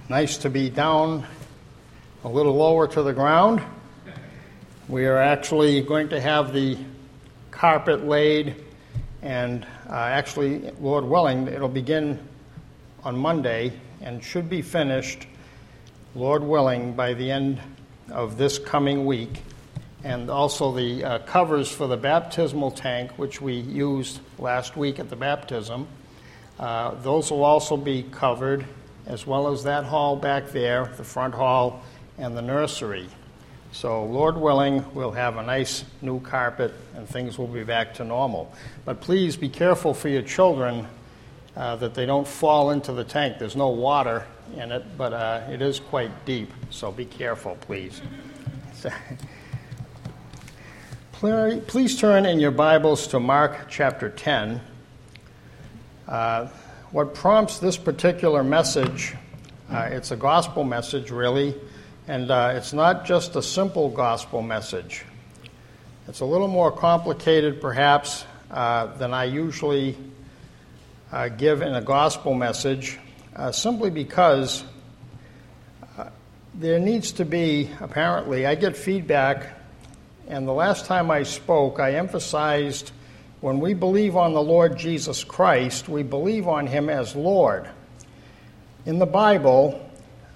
Nice to be down a little lower to the ground. We are actually going to have the carpet laid, and actually, Lord willing, it'll begin on Monday and should be finished, Lord willing, by the end of this coming week. And also the covers for the baptismal tank, which we used last week at the baptism, those will also be covered, as well as that hall back there, the front hall, and the nursery. So, Lord willing, we'll have a nice new carpet and things will be back to normal. But please be careful for your children that they don't fall into the tank. There's no water in it, but it is quite deep, so be careful, please. Please turn in your Bibles to Mark chapter 10. What prompts this particular message, it's a gospel message, really, and it's not just a simple gospel message. It's a little more complicated, perhaps, than I usually give in a gospel message, simply because there needs to be, apparently, I get feedback, and the last time I spoke, I emphasized when we believe on the Lord Jesus Christ, we believe on him as Lord. In the Bible,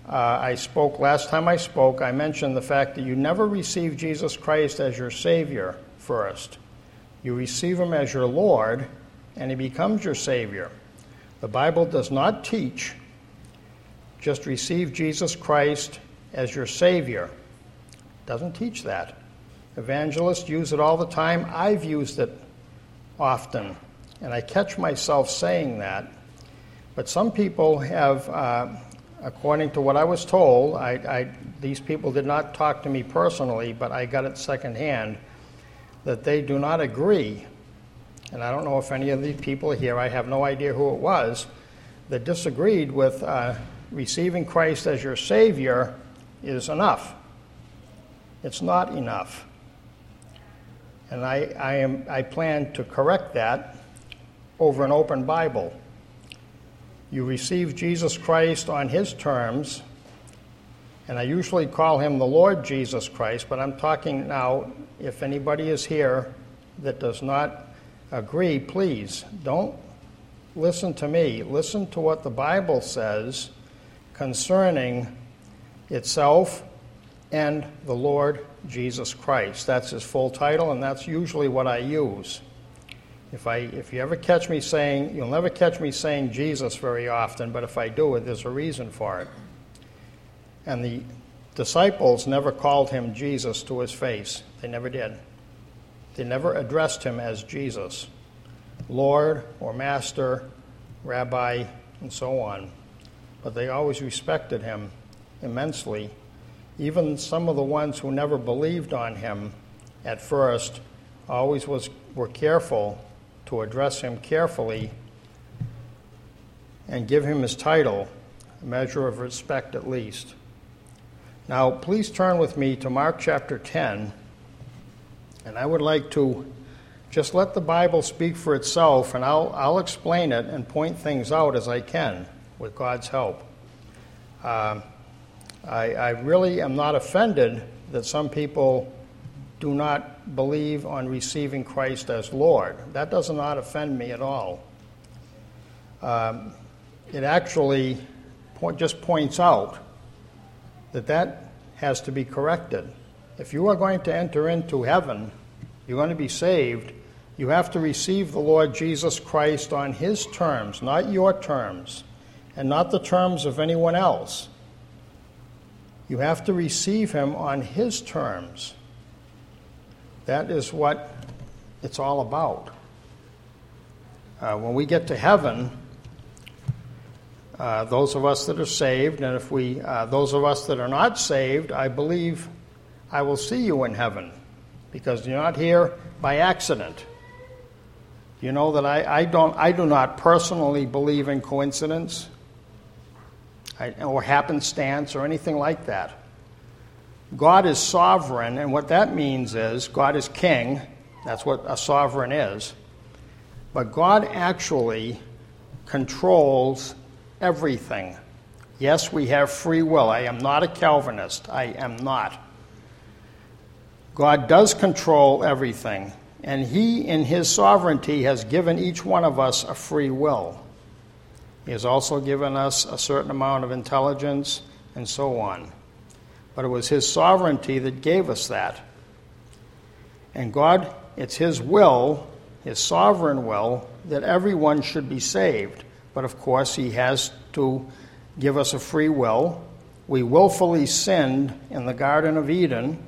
last time I spoke, I mentioned the fact that you never receive Jesus Christ as your Savior first. You receive him as your Lord, and he becomes your Savior. The Bible does not teach just receive Jesus Christ as your Savior. It doesn't teach that. Evangelists use it all the time. I've used it often, and I catch myself saying that. But some people have, according to what I was told, these people did not talk to me personally, but I got it secondhand, that they do not agree. And I don't know if any of these people here, I have no idea who it was, that disagreed with receiving Christ as your Savior is enough. It's not enough. And I plan to correct that over an open Bible. You receive Jesus Christ on his terms, and I usually call him the Lord Jesus Christ, but I'm talking now, if anybody is here that does not agree, please don't listen to me. Listen to what the Bible says concerning itself and the Lord Jesus Christ. That's his full title, and that's usually what I use. If you ever catch me saying, you'll never catch me saying Jesus very often, but if I do it, there's a reason for it. And the disciples never called him Jesus to his face. They never did. They never addressed him as Jesus, Lord or Master, Rabbi, and so on. But they always respected him immensely. Even some of the ones who never believed on him at first always were careful to address him carefully and give him his title, a measure of respect at least. Now, please turn with me to Mark chapter 10, and I would like to just let the Bible speak for itself, and I'll explain it and point things out as I can with God's help. I really am not offended that some people do not believe on receiving Christ as Lord. That does not offend me at all. It actually just points out that has to be corrected. If you are going to enter into heaven, you're going to be saved, you have to receive the Lord Jesus Christ on his terms, not your terms, and not the terms of anyone else. You have to receive him on his terms. That is what it's all about. When we get to heaven, those of us that are saved, and those of us that are not saved, I believe I will see you in heaven, because you're not here by accident. You know that I do not personally believe in coincidence. Or happenstance or anything like that. God is sovereign, and what that means is God is king. That's what a sovereign is. But God actually controls everything Yes, we have free will. I am not a Calvinist. I am not. God does control everything, and He, in His sovereignty, has given each one of us a free will. He has also given us a certain amount of intelligence and so on. But it was His sovereignty that gave us that. And God, it's His will, His sovereign will, that everyone should be saved. But of course, He has to give us a free will. We willfully sinned in the Garden of Eden.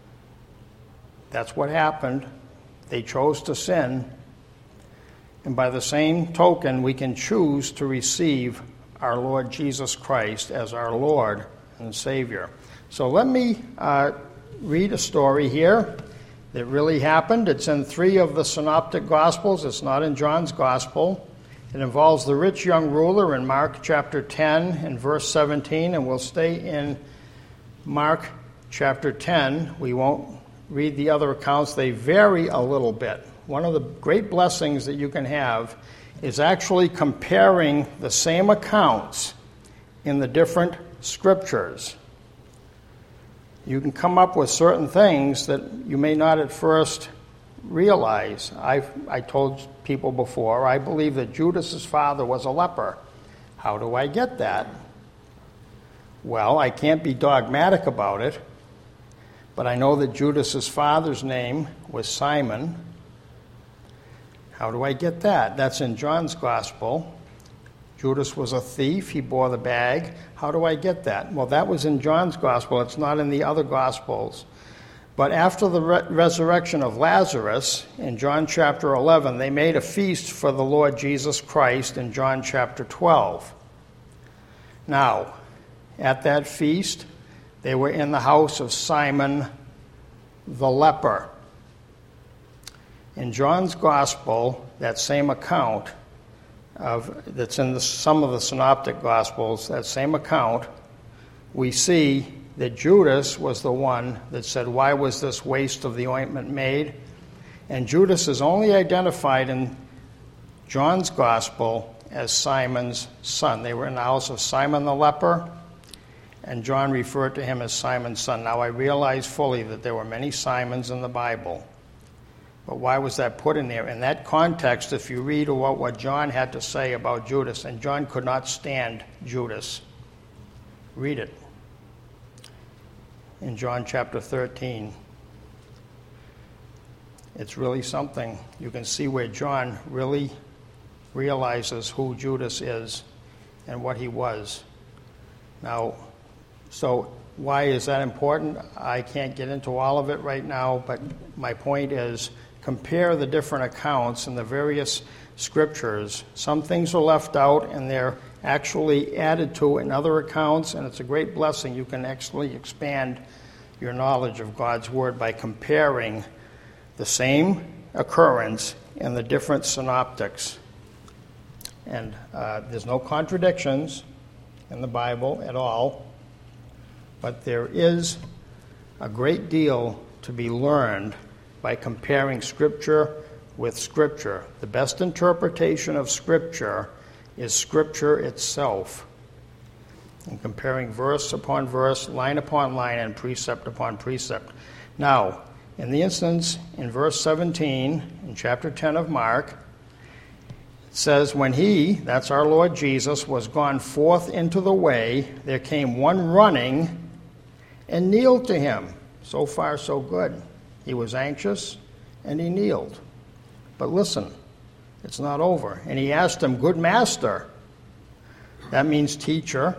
That's what happened. They chose to sin. And by the same token, we can choose to receive our Lord Jesus Christ as our Lord and Savior. So let me read a story here that really happened. It's in 3 of the Synoptic Gospels. It's not in John's Gospel. It involves the rich young ruler in Mark chapter 10 and verse 17, and we'll stay in Mark chapter 10. We won't read the other accounts. They vary a little bit. One of the great blessings that you can have is actually comparing the same accounts in the different scriptures. You can come up with certain things that you may not at first realize. I told people before, I believe that Judas's father was a leper. How do I get that? Well, I can't be dogmatic about it, but I know that Judas's father's name was Simon. How do I get that? That's in John's Gospel. Judas was a thief. He bore the bag. How do I get that? Well, that was in John's Gospel. It's not in the other Gospels. But after the resurrection of Lazarus, in John chapter 11, they made a feast for the Lord Jesus Christ in John chapter 12. Now, at that feast, they were in the house of Simon the leper. In John's Gospel, that same account that's in some of the Synoptic Gospels, that same account, we see that Judas was the one that said, "Why was this waste of the ointment made?" And Judas is only identified in John's Gospel as Simon's son. They were in the house of Simon the leper, and John referred to him as Simon's son. Now, I realize fully that there were many Simons in the Bible. But why was that put in there? In that context, if you read what John had to say about Judas, and John could not stand Judas. Read it. In John chapter 13. It's really something. You can see where John really realizes who Judas is and what he was. Now, so why is that important? I can't get into all of it right now, but my point is, compare the different accounts in the various scriptures. Some things are left out and they're actually added to in other accounts, and it's a great blessing. You can actually expand your knowledge of God's Word by comparing the same occurrence in the different synoptics. And there's no contradictions in the Bible at all, but there is a great deal to be learned by comparing Scripture with Scripture. The best interpretation of Scripture is Scripture itself, and comparing verse upon verse, line upon line, and precept upon precept. Now, in the instance in verse 17, in chapter 10 of Mark, it says, "When he," that's our Lord Jesus, "was gone forth into the way, there came one running and kneeled to him." So far, so good. He was anxious, and he kneeled. But listen, it's not over. And he asked him, "Good master." That means teacher.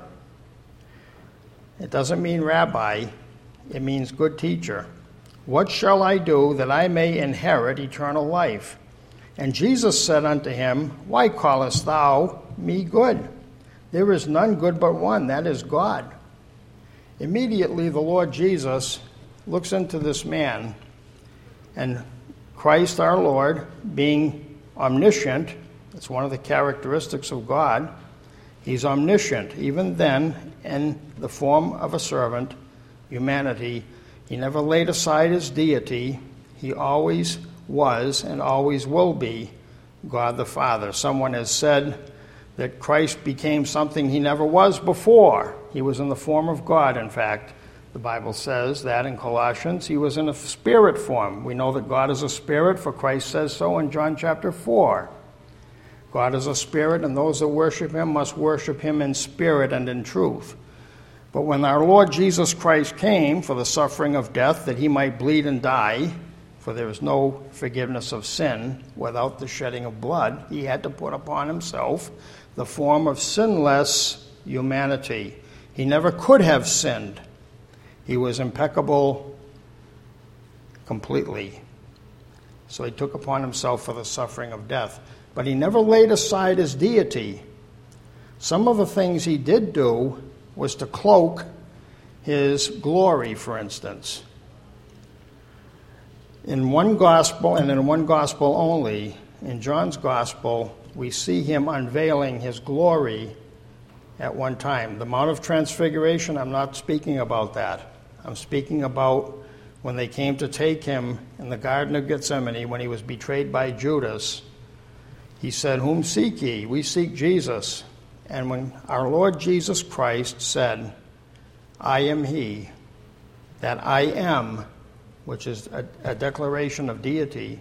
It doesn't mean rabbi. It means good teacher. "What shall I do that I may inherit eternal life?" And Jesus said unto him, "Why callest thou me good? There is none good but one, that is God." Immediately the Lord Jesus looks into this man, and Christ our Lord, being omniscient, it's one of the characteristics of God, he's omniscient. Even then, in the form of a servant, humanity, he never laid aside his deity. He always was and always will be God the Father. Someone has said that Christ became something he never was before. He was in the form of God, in fact. The Bible says that in Colossians. He was in a spirit form. We know that God is a spirit, for Christ says so in John chapter 4. God is a spirit, and those that worship him must worship him in spirit and in truth. But when our Lord Jesus Christ came for the suffering of death, that he might bleed and die, for there is no forgiveness of sin without the shedding of blood, he had to put upon himself the form of sinless humanity. He never could have sinned. He was impeccable completely. So he took upon himself for the suffering of death. But he never laid aside his deity. Some of the things he did do was to cloak his glory, for instance. In one gospel, and in one gospel only, in John's gospel, we see him unveiling his glory at one time. The Mount of Transfiguration, I'm not speaking about that. I'm speaking about when they came to take him in the Garden of Gethsemane, when he was betrayed by Judas. He said, "Whom seek ye?" "We seek Jesus." And when our Lord Jesus Christ said, "I am he," that "I am," which is a declaration of deity,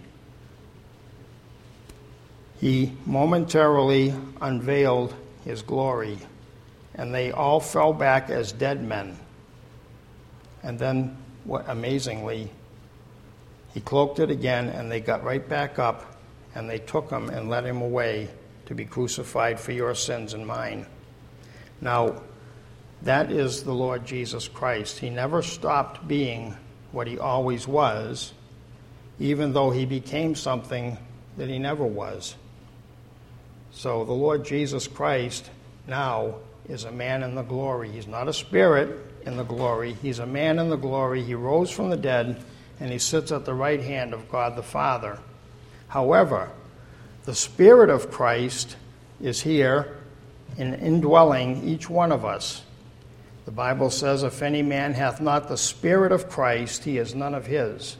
he momentarily unveiled his glory, and they all fell back as dead men. And then, amazingly, he cloaked it again, and they got right back up, and they took him and led him away to be crucified for your sins and mine. Now, that is the Lord Jesus Christ. He never stopped being what he always was, even though he became something that he never was. So the Lord Jesus Christ now is a man in the glory. He's not a spirit in the glory. He's a man in the glory. He rose from the dead, and he sits at the right hand of God the Father. However, the Spirit of Christ is here and indwelling each one of us. The Bible says, "If any man hath not the Spirit of Christ, he is none of his."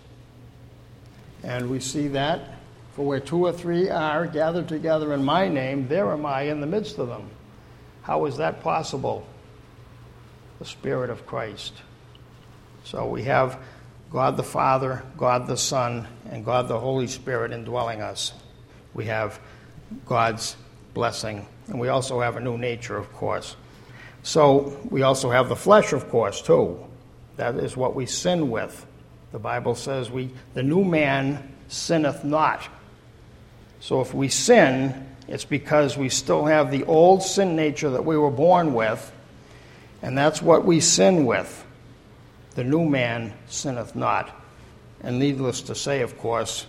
And we see that, for where two or three are gathered together in my name, there am I in the midst of them. How is that possible? The Spirit of Christ. So we have God the Father, God the Son, and God the Holy Spirit indwelling us. We have God's blessing, and we also have a new nature, of course. So we also have the flesh, of course, too. That is what we sin with. The Bible says the new man sinneth not. So if we sin, it's because we still have the old sin nature that we were born with, and that's what we sin with. The new man sinneth not. And needless to say, of course,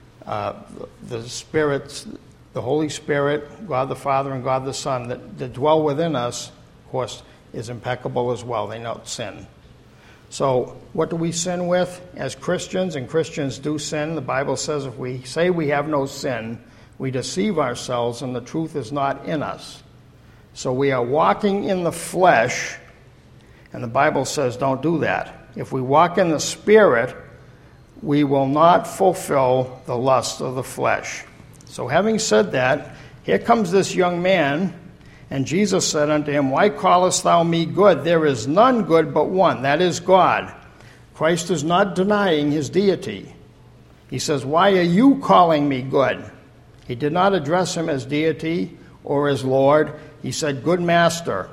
the spirits, the Holy Spirit, God the Father and God the Son that dwell within us, of course, is impeccable as well. They don't sin. So what do we sin with as Christians? And Christians do sin. The Bible says if we say we have no sin, we deceive ourselves and the truth is not in us. So we are walking in the flesh, and the Bible says don't do that. If we walk in the Spirit, we will not fulfill the lust of the flesh. So having said that, here comes this young man, and Jesus said unto him, "Why callest thou me good? There is none good but one, that is God." Christ is not denying his deity. He says, "Why are you calling me good?" He did not address him as deity or as Lord. He said, "Good master."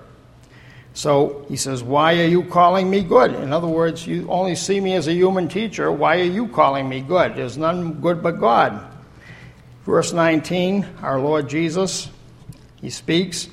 So he says, "Why are you calling me good?" In other words, you only see me as a human teacher. Why are you calling me good? There's none good but God. Verse 19, our Lord Jesus, he speaks,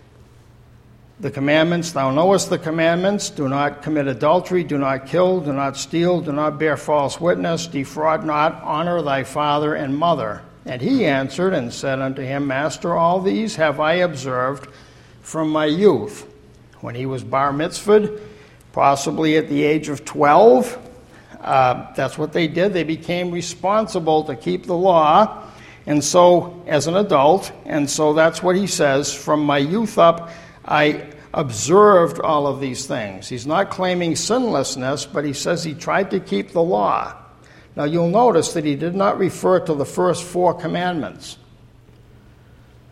"The commandments, thou knowest the commandments, do not commit adultery, do not kill, do not steal, do not bear false witness, defraud not, honor thy father and mother." And he answered and said unto him, "Master, all these have I observed from my youth." When he was bar mitzvahed, possibly at the age of 12, that's what they did. They became responsible to keep the law, and so as an adult, and so that's what he says, "From my youth up, I observed all of these things." He's not claiming sinlessness, but he says he tried to keep the law. Now you'll notice that he did not refer to the first 4 commandments.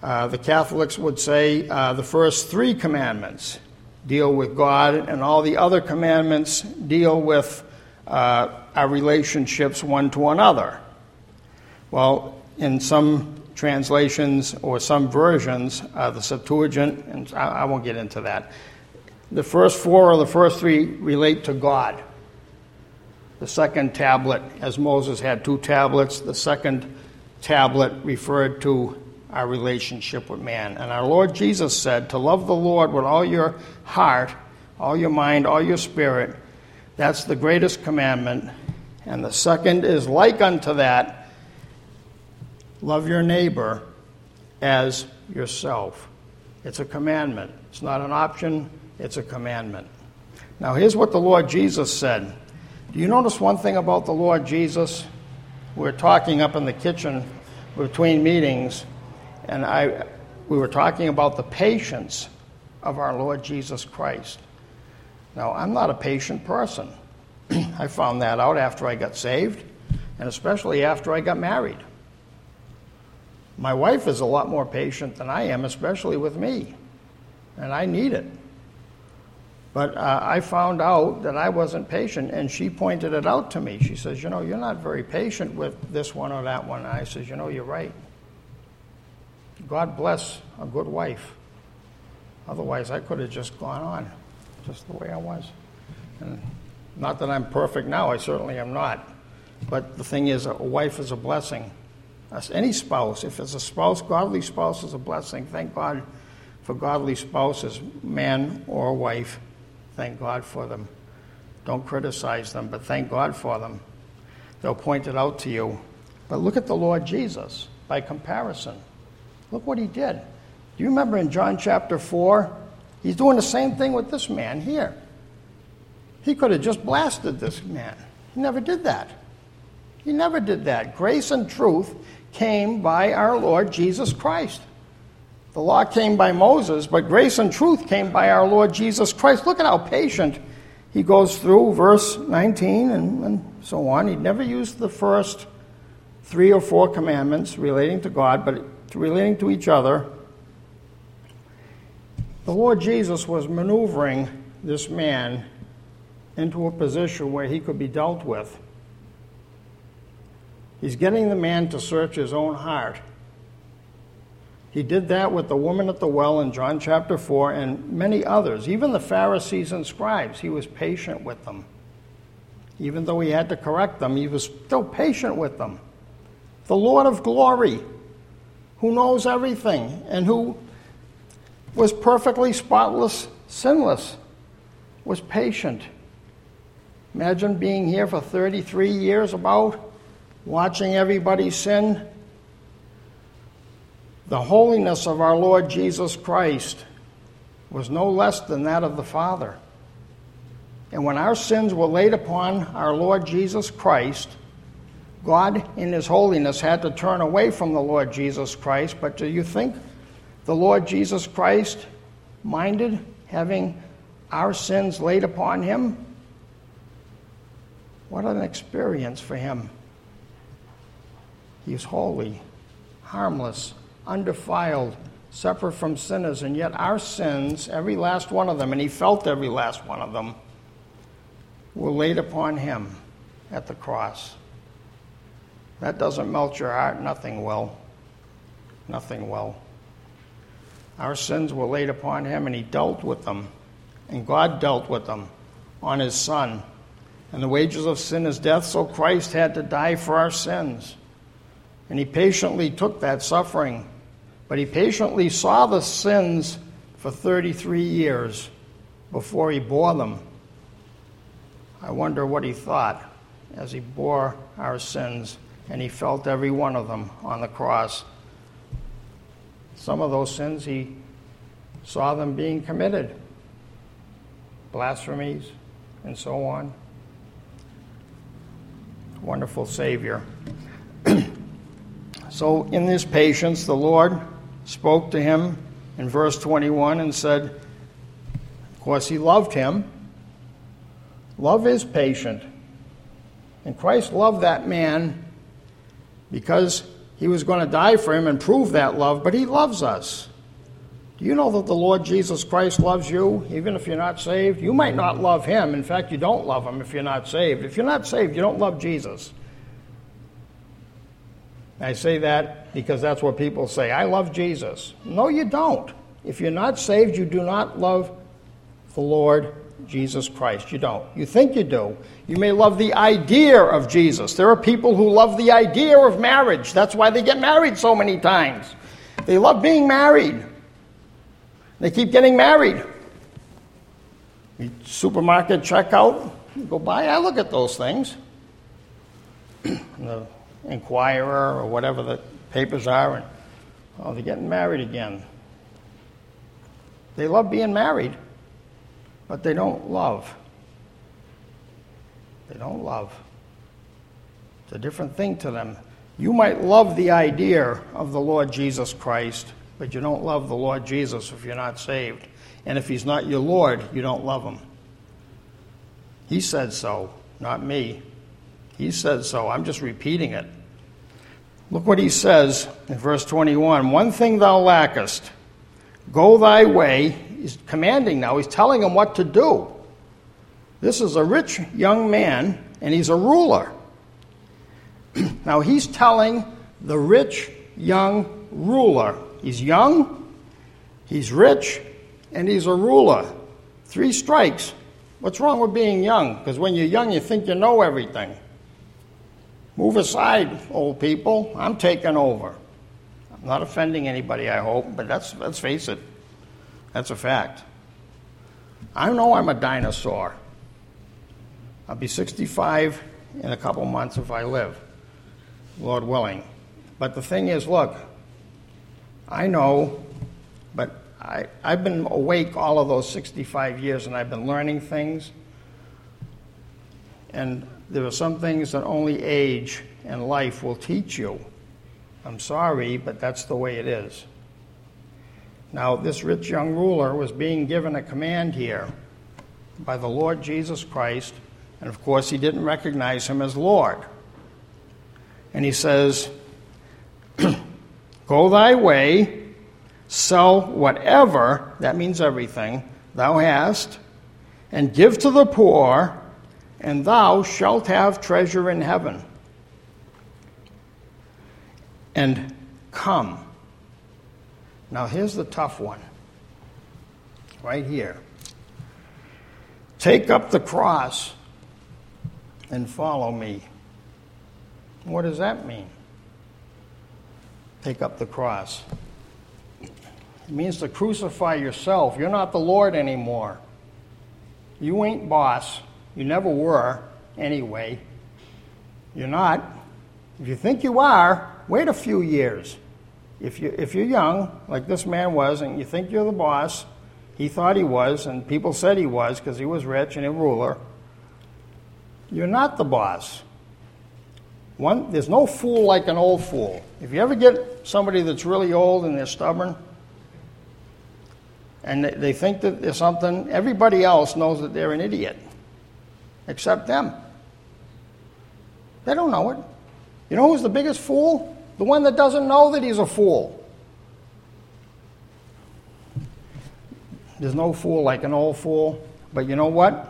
The Catholics would say the first 3 commandments deal with God, and all the other commandments deal with our relationships one to another. Well, in some translations or some versions, the Septuagint, and I won't get into that, the first 4 or the first 3 relate to God. The second tablet, as Moses had 2 tablets, the second tablet referred to our relationship with man. And our Lord Jesus said to love the Lord with all your heart, all your mind, all your spirit. That's the greatest commandment. And the second is like unto that, love your neighbor as yourself. It's a commandment. It's not an option, it's a commandment. Now here's what the Lord Jesus said. Do you notice one thing about the Lord Jesus? We're talking up in the kitchen between meetings, and we were talking about the patience of our Lord Jesus Christ. Now, I'm not a patient person. I found that out after I got saved, and especially after I got married. My wife is a lot more patient than I am, especially with me, and I need it. But I found out that I wasn't patient, and she pointed it out to me. She says, you're not very patient with this one or that one. And I says, you're right. God bless a good wife. Otherwise, I could have just gone on, just the way I was. And not that I'm perfect now, I certainly am not. But the thing is, a wife is a blessing. Any spouse, if it's a spouse, godly spouse is a blessing. Thank God for godly spouses, man or wife. Thank God for them. Don't criticize them, but thank God for them. They'll point it out to you. But look at the Lord Jesus by comparison. Look what he did. Do you remember in John chapter 4? He's doing the same thing with this man here. He could have just blasted this man. He never did that. He never did that. Grace and truth came by our Lord Jesus Christ. The law came by Moses, but grace and truth came by our Lord Jesus Christ. Look at how patient he goes through verse 19 and so on. He never used the first 3 or 4 commandments relating to God, but relating to each other. The Lord Jesus was maneuvering this man into a position where he could be dealt with. He's getting the man to search his own heart. He did that with the woman at the well in John chapter 4 and many others. Even the Pharisees and scribes, he was patient with them. Even though he had to correct them, he was still patient with them. The Lord of glory, who knows everything and who was perfectly spotless, sinless, was patient. Imagine being here for 33 years watching everybody sin. The holiness of our Lord Jesus Christ was no less than that of the Father. And when our sins were laid upon our Lord Jesus Christ, God in his holiness had to turn away from the Lord Jesus Christ. But do you think the Lord Jesus Christ minded having our sins laid upon him? What an experience for him. He's holy, harmless, undefiled, separate from sinners, and yet our sins, every last one of them, and he felt every last one of them, were laid upon him at the cross. That doesn't melt your heart, nothing will. Nothing will. Our sins were laid upon him, and he dealt with them, and God dealt with them on his Son. And the wages of sin is death, so Christ had to die for our sins. And he patiently took that suffering. But he patiently saw the sins for 33 years before he bore them. I wonder what he thought as he bore our sins and he felt every one of them on the cross. Some of those sins he saw them being committed, blasphemies and so on. Wonderful Savior. So in this patience, the Lord spoke to him in verse 21 and said, of course, he loved him. Love is patient. And Christ loved that man because He was going to die for him and prove that love, but he loves us. Do you know that the Lord Jesus Christ loves you, even if you're not saved? You might not love him. In fact, you don't love him if you're not saved. If you're not saved, you don't love Jesus. I say that because that's what people say. I love Jesus. No, you don't. If you're not saved, you do not love the Lord Jesus Christ. You don't. You think you do. You may love the idea of Jesus. There are people who love the idea of marriage. That's why they get married so many times. They love being married. They keep getting married. Supermarket checkout, you go by, I look at those things. The Inquirer or whatever the papers are, and they're getting married again. They love being married, but they don't love. They don't love. It's a different thing to them. You might love the idea of the Lord Jesus Christ, but you don't love the Lord Jesus if you're not saved. And if he's not your Lord, you don't love him. He said so, not me. He said so. I'm just repeating it. Look what he says in verse 21. One thing thou lackest. Go thy way. He's commanding now. He's telling him what to do. This is a rich young man, and he's a ruler. Now he's telling the rich young ruler. He's young, he's rich, and he's a ruler. 3 strikes. What's wrong with being young? Because when you're young, you think you know everything. Move aside, old people. I'm taking over. I'm not offending anybody, I hope, but let's face it. That's a fact. I know I'm a dinosaur. I'll be 65 in a couple months if I live, Lord willing. But the thing is, look, I know, but I've been awake all of those 65 years, and I've been learning things. And there are some things that only age and life will teach you. I'm sorry, but that's the way it is. Now, this rich young ruler was being given a command here by the Lord Jesus Christ, and of course he didn't recognize him as Lord. And he says, go thy way, sell whatever, that means everything, thou hast, and give to the poor, and thou shalt have treasure in heaven. And come. Now here's the tough one. Right here. Take up the cross and follow me. What does that mean? Take up the cross. It means to crucify yourself. You're not the Lord anymore. You ain't boss. You never were, anyway. You're not. If you think you are, wait a few years. If you're young, like this man was, and you think you're the boss, he thought he was, and people said he was because he was rich and a ruler, you're not the boss. There's no fool like an old fool. If you ever get somebody that's really old and they're stubborn, and they think that there's something, everybody else knows that they're an idiot, except them. They don't know it. You know who's the biggest fool? The one that doesn't know that he's a fool. There's no fool like an old fool. But you know what?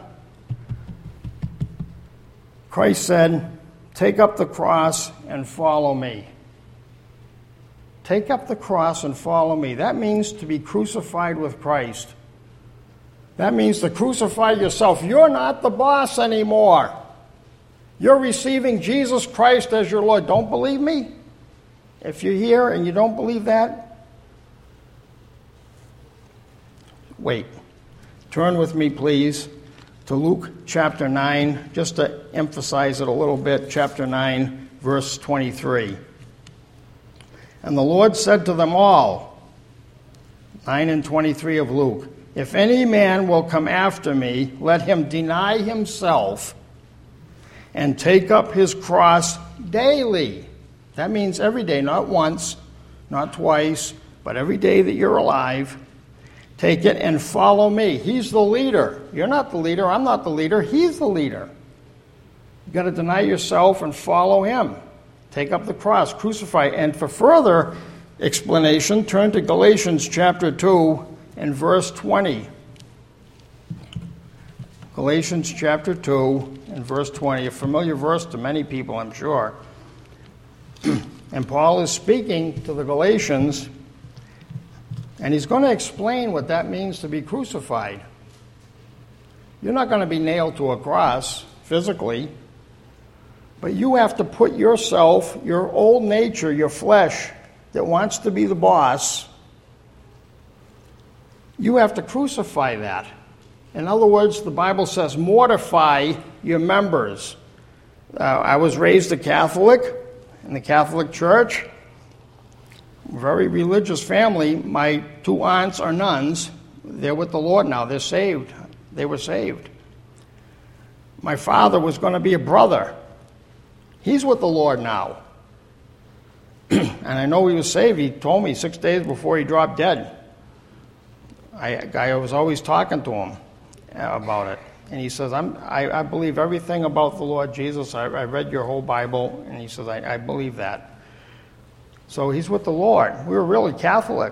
Christ said, take up the cross and follow me. Take up the cross and follow me. That means to be crucified with Christ. That means to crucify yourself. You're not the boss anymore. You're receiving Jesus Christ as your Lord. Don't believe me? If you're here and you don't believe that, wait. Turn with me, please, to Luke chapter 9, just to emphasize it a little bit, chapter 9, verse 23. And the Lord said to them all, 9 and 23 of Luke, if any man will come after me, let him deny himself and take up his cross daily. That means every day, not once, not twice, but every day that you're alive. Take it and follow me. He's the leader. You're not the leader. I'm not the leader. He's the leader. You've got to deny yourself and follow him. Take up the cross, crucify. And for further explanation, turn to Galatians chapter 2 and verse 20. Galatians chapter 2 and verse 20, a familiar verse to many people, I'm sure. And Paul is speaking to the Galatians, and he's going to explain what that means to be crucified. You're not going to be nailed to a cross physically, but you have to put yourself, your old nature, your flesh that wants to be the boss, you have to crucify that. In other words, the Bible says, mortify your members. I was raised a Catholic in the Catholic Church, very religious family. My two aunts are nuns. They're with the Lord now. They're saved. They were saved. My father was going to be a brother. He's with the Lord now. And I know he was saved. He told me 6 days before he dropped dead. I was always talking to him about it. And he says, I believe everything about the Lord Jesus. I read your whole Bible. And he says, I believe that. So he's with the Lord. We were really Catholic.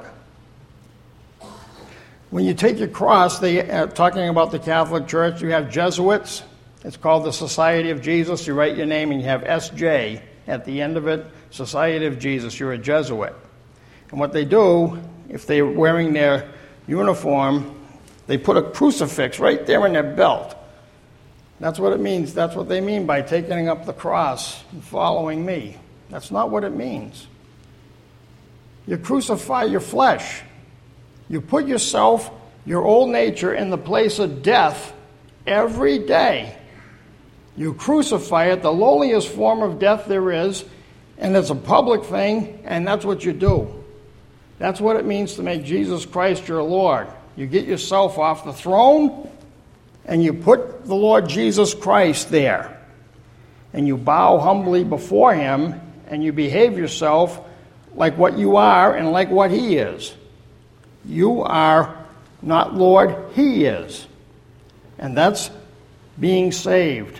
When you take your cross, talking about the Catholic Church, you have Jesuits. It's called the Society of Jesus. You write your name and you have S.J. at the end of it, Society of Jesus. You're a Jesuit. And what they do, if they're wearing their uniform, they put a crucifix right there in their belt. That's what it means. That's what they mean by taking up the cross and following me. That's not what it means. You crucify your flesh. You put yourself, your old nature, in the place of death every day. You crucify it, the lowliest form of death there is, and it's a public thing, and that's what you do. That's what it means to make Jesus Christ your Lord. You get yourself off the throne, and you put the Lord Jesus Christ there. And you bow humbly before him, and you behave yourself like what you are and like what he is. You are not Lord, he is. And that's being saved.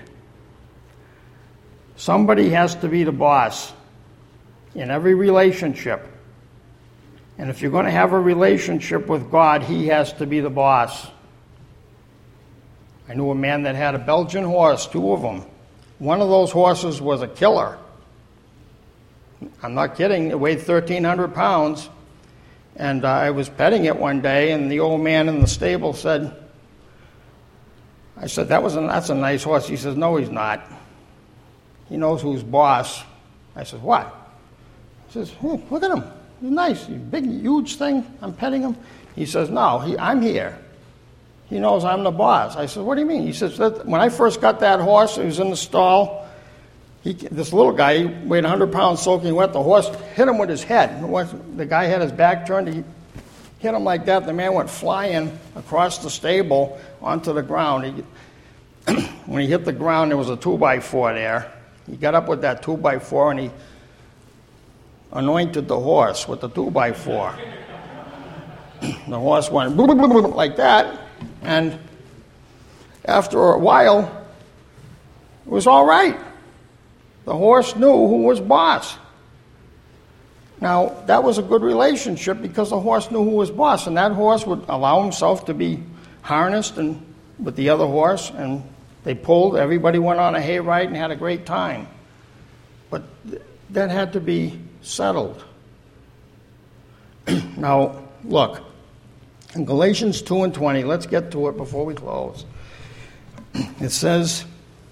Somebody has to be the boss in every relationship. And if you're going to have a relationship with God, he has to be the boss. I knew a man that had a Belgian horse, 2 of them. One of those horses was a killer. I'm not kidding. It weighed 1,300 pounds. And I was petting it one day, and the old man in the stable said, I said, that's a nice horse. He says, no, he's not. He knows who's boss. I said, what? He says, look at him. He's nice. He's a big, huge thing. I'm petting him. He says, no, I'm here. He knows I'm the boss. I said, what do you mean? He says, when I first got that horse, it was in the stall. This little guy, he weighed 100 pounds soaking wet. The horse hit him with his head. The guy had his back turned. He hit him like that. The man went flying across the stable onto the ground. When he hit the ground, there was a 2x4 there. He got up with that 2x4 and he anointed the horse with the 2x4. The horse went like that, and after a while, it was all right. The horse knew who was boss. Now, that was a good relationship because the horse knew who was boss, and that horse would allow himself to be harnessed and with the other horse, and they pulled. Everybody went on a hayride and had a great time. But that had to be settled. Now, look, in Galatians 2 and 20, let's get to it before we close. It says,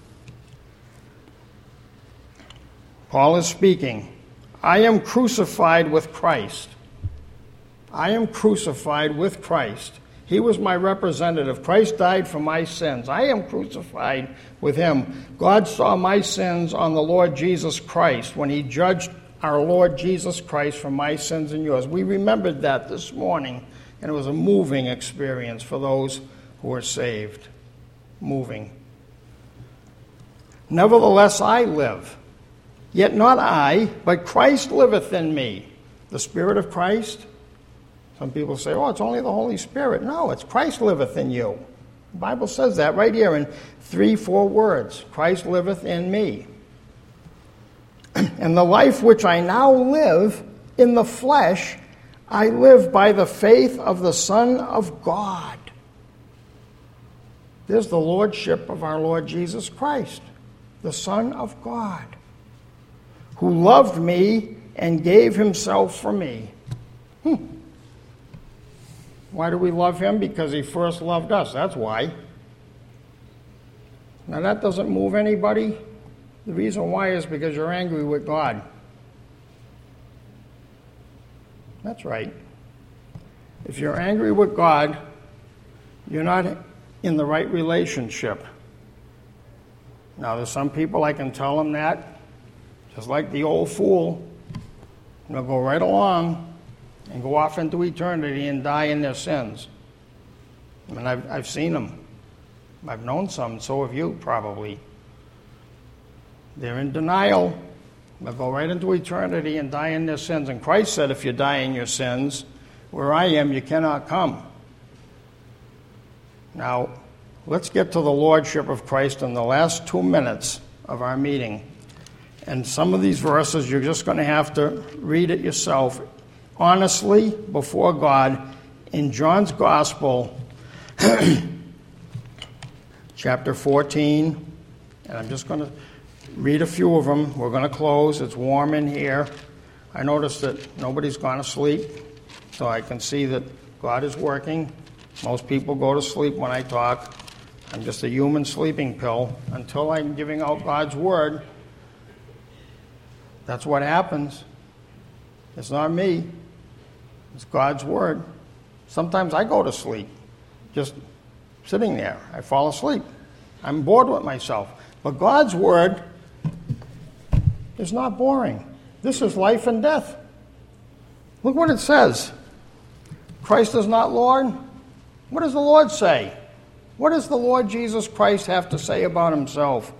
Paul is speaking, I am crucified with Christ. I am crucified with Christ. He was my representative. Christ died for my sins. I am crucified with him. God saw my sins on the Lord Jesus Christ when he judged our Lord Jesus Christ for my sins and yours. We remembered that this morning, and it was a moving experience for those who were saved. Moving. Nevertheless, I live. Yet not I, but Christ liveth in me. The Spirit of Christ. Some people say, oh, it's only the Holy Spirit. No, it's Christ liveth in you. The Bible says that right here in 3-4 words. Christ liveth in me. And the life which I now live in the flesh, I live by the faith of the Son of God. There's the lordship of our Lord Jesus Christ, the Son of God, who loved me and gave himself for me. Why do we love him? Because he first loved us. That's why. Now that doesn't move anybody. The reason why is because you're angry with God. That's right. If you're angry with God, you're not in the right relationship. Now there's some people I can tell them that, just like the old fool. They'll go right along and go off into eternity and die in their sins. I mean, I've seen them. I've known some, so have you probably. They're in denial. They'll go right into eternity and die in their sins. And Christ said, if you die in your sins, where I am, you cannot come. Now, let's get to the Lordship of Christ in the last 2 minutes of our meeting. And some of these verses, you're just going to have to read it yourself, honestly, before God, in John's Gospel, chapter 14. And I'm just going to read a few of them. We're going to close. It's warm in here. I noticed that nobody's gone to sleep, so I can see that God is working. Most people go to sleep when I talk. I'm just a human sleeping pill. Until I'm giving out God's Word, that's what happens. It's not me. It's God's Word. Sometimes I go to sleep, just sitting there. I fall asleep. I'm bored with myself. But God's Word is not boring. This is life and death. Look what it says. Christ is not Lord. What does the Lord say? What does the Lord Jesus Christ have to say about himself?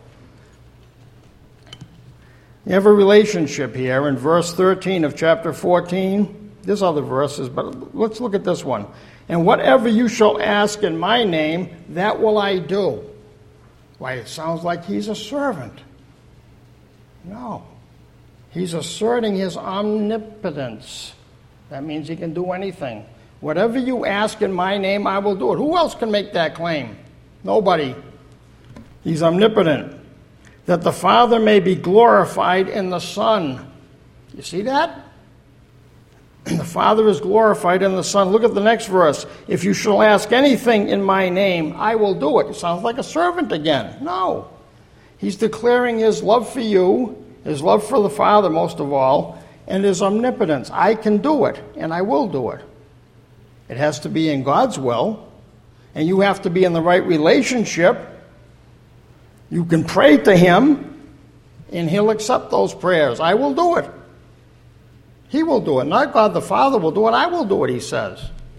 You have a relationship here in verse 13 of chapter 14. There's other verses, but let's look at this one. And whatever you shall ask in my name, that will I do. Why, it sounds like he's a servant. No. He's asserting his omnipotence. That means he can do anything. Whatever you ask in my name, I will do it. Who else can make that claim? Nobody. He's omnipotent. That the Father may be glorified in the Son. You see that? The Father is glorified in the Son. Look at the next verse. If you shall ask anything in my name, I will do it. It sounds like a servant again. No. He's declaring his love for you, his love for the Father most of all, and his omnipotence. I can do it, and I will do it. It has to be in God's will, and you have to be in the right relationship. You can pray to him, and he'll accept those prayers. I will do it. He will do it. Not God the Father will do it. I will do it, he says.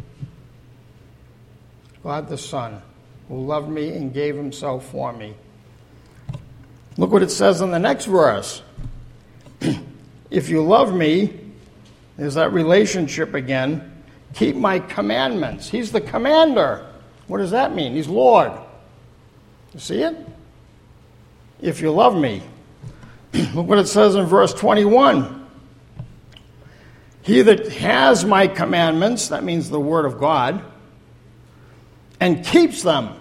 God the Son, who loved me and gave himself for me. Look what it says in the next verse. If you love me, there's that relationship again, keep my commandments. He's the commander. What does that mean? He's Lord. You see it? If you love me. Look what it says in verse 21. He that has my commandments, that means the word of God, and keeps them,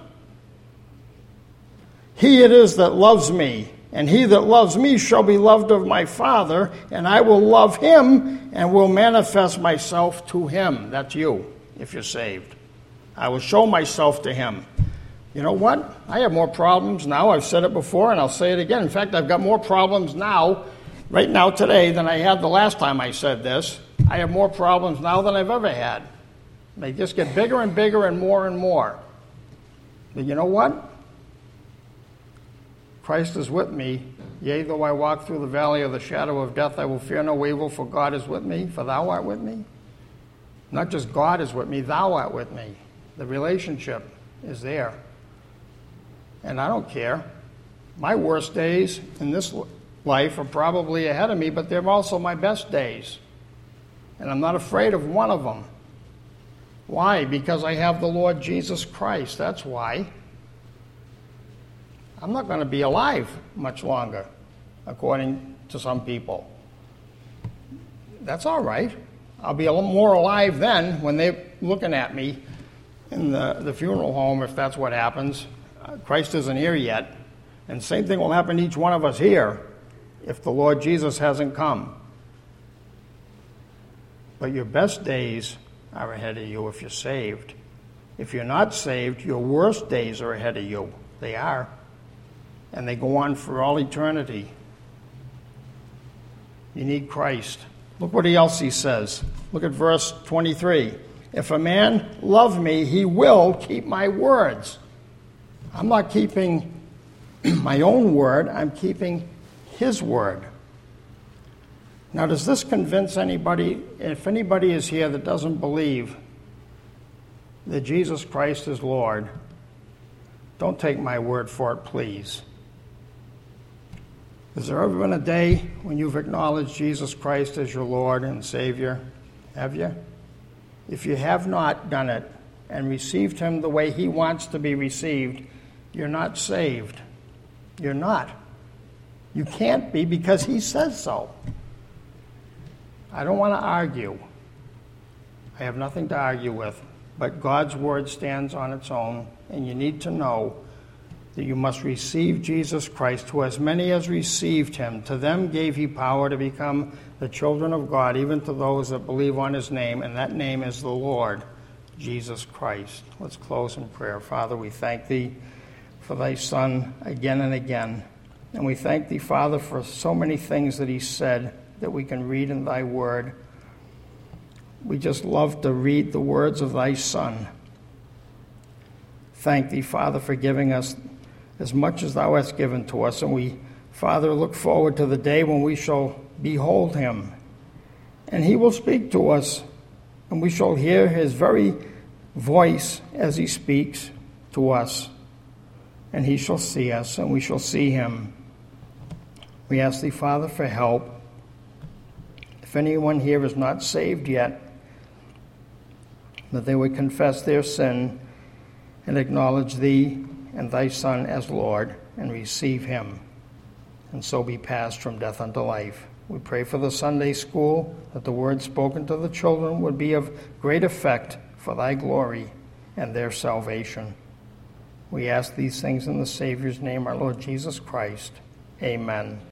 he it is that loves me. And he that loves me shall be loved of my Father, and I will love him and will manifest myself to him. That's you, if you're saved. I will show myself to him. You know what? I have more problems now. I've said it before, and I'll say it again. In fact, I've got more problems now, right now today, than I had the last time I said this. I have more problems now than I've ever had. They just get bigger and bigger and more. But you know what? Christ is with me. Yea, though I walk through the valley of the shadow of death, I will fear no evil, for God is with me, for thou art with me. Not just God is with me, thou art with me. The relationship is there. And I don't care. My worst days in this life are probably ahead of me, but they're also my best days. And I'm not afraid of one of them. Why? Because I have the Lord Jesus Christ. That's why. I'm not going to be alive much longer, according to some people. That's all right. I'll be a little more alive then when they're looking at me in the funeral home, if that's what happens. Christ isn't here yet. And same thing will happen to each one of us here if the Lord Jesus hasn't come. But your best days are ahead of you if you're saved. If you're not saved, your worst days are ahead of you. They are. And they go on for all eternity. You need Christ. Look what else he says. Look at verse 23. If a man love me, he will keep my words. I'm not keeping my own word. I'm keeping his word. Now, does this convince anybody? If anybody is here that doesn't believe that Jesus Christ is Lord, don't take my word for it, please. Has there ever been a day when you've acknowledged Jesus Christ as your Lord and Savior? Have you? If you have not done it and received him the way he wants to be received, you're not saved. You're not. You can't be because he says so. I don't want to argue. I have nothing to argue with. But God's word stands on its own, and you need to know that you must receive Jesus Christ, who as many as received him, to them gave he power to become the children of God, even to those that believe on his name, and that name is the Lord Jesus Christ. Let's close in prayer. Father, we thank thee for thy Son again and again. And we thank thee, Father, for so many things that he said that we can read in thy word. We just love to read the words of thy Son. Thank thee, Father, for giving us as much as thou hast given to us. And we, Father, look forward to the day when we shall behold him. And he will speak to us, and we shall hear his very voice as he speaks to us. And he shall see us, and we shall see him. We ask thee, Father, for help. If anyone here is not saved yet, that they would confess their sin and acknowledge thee and thy Son as Lord and receive him, and so be passed from death unto life. We pray for the Sunday school, that the word spoken to the children would be of great effect for thy glory and their salvation. We ask these things in the Savior's name, our Lord Jesus Christ. Amen.